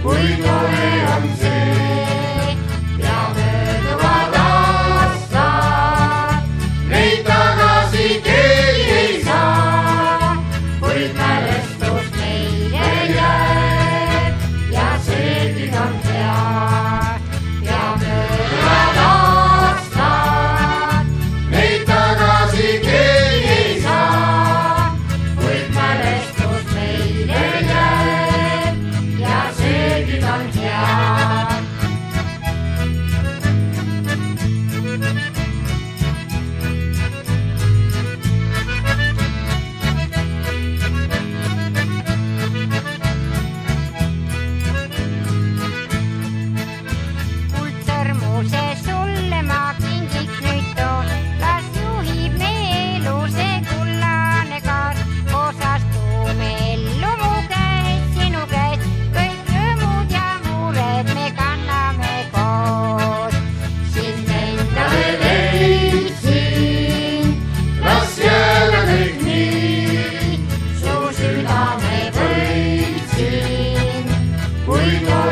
kui tore on see ja mööduvad aastad, neid tagasi keegi ei saa, kuid mälestus meile jääb ja seegi on hea. Ja mööduvad aastad, neid tagasi keegi ei saa, kuid mälestus meile jääb ja seegi on hea. Kuldsõrmuse sulle ma kingiks nüüd toon, las juhib meie elu see kullane kaar, koos astume ellu mu käes, sinu käes, kõik rõõmud ja mured me kanname koos. Sind endale leidsin, las jääda kõik nii, su südame võitsin, kui